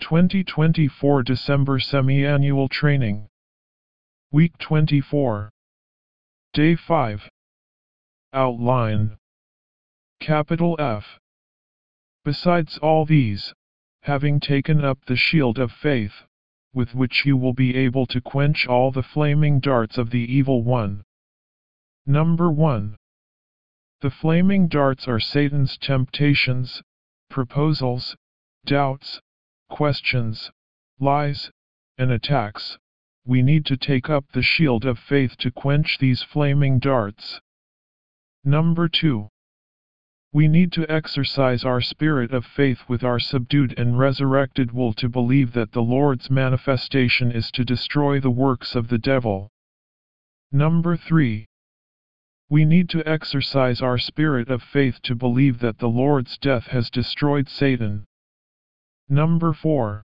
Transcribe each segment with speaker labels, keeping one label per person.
Speaker 1: 2024 December Semi-Annual Training. Week 24. Day 5. Outline. Capital F. Besides all these, having taken up the shield of faith, with which you will be able to quench all the flaming darts of the evil one. Number 1. The flaming darts are Satan's temptations, proposals, doubts, questions, lies, and attacks. We need to take up the shield of faith to quench these flaming darts. Number 2. We need to exercise our spirit of faith with our subdued and resurrected will to believe that the Lord's manifestation is to destroy the works of the devil. Number 3. We need to exercise our spirit of faith to believe that the Lord's death has destroyed Satan. Number 4.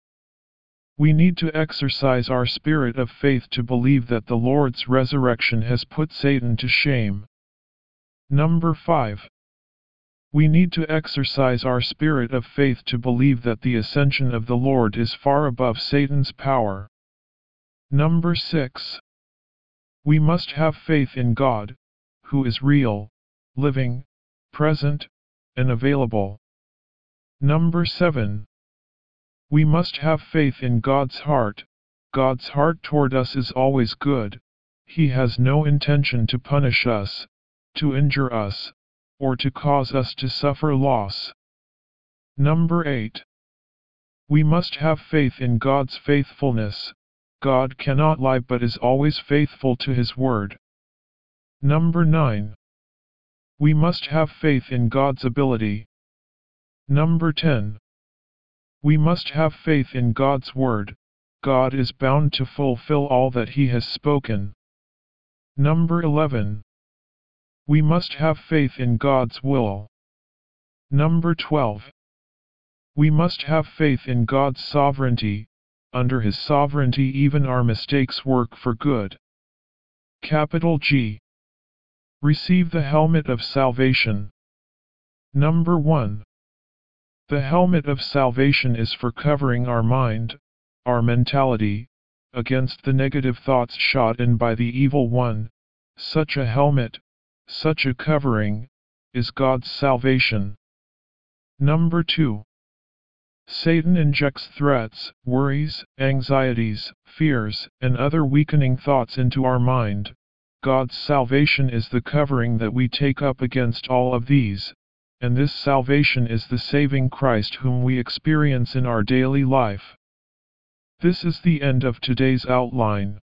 Speaker 1: We need to exercise our spirit of faith to believe that the Lord's resurrection has put Satan to shame. Number 5. We need to exercise our spirit of faith to believe that the ascension of the Lord is far above Satan's power. Number 6. We must have faith in God, who is real, living, present, and available. Number 7. We must have faith in God's heart. God's heart toward us is always good. He has no intention to punish us, to injure us, or to cause us to suffer loss. Number 8. We must have faith in God's faithfulness. God cannot lie but is always faithful to His word. Number 9. We must have faith in God's ability. Number 10. We must have faith in God's word. God is bound to fulfill all that He has spoken. Number 11. We must have faith in God's will. Number 12. We must have faith in God's sovereignty. Under His sovereignty even our mistakes work for good. Capital G. Receive the helmet of salvation. Number 1. The helmet of salvation is for covering our mind, our mentality, against the negative thoughts shot in by the evil one. Such a helmet, such a covering, is God's salvation. Number 2. Satan injects threats, worries, anxieties, fears, and other weakening thoughts into our mind. God's salvation is the covering that we take up against all of these, and this salvation is the saving Christ whom we experience in our daily life. This is the end of today's outline.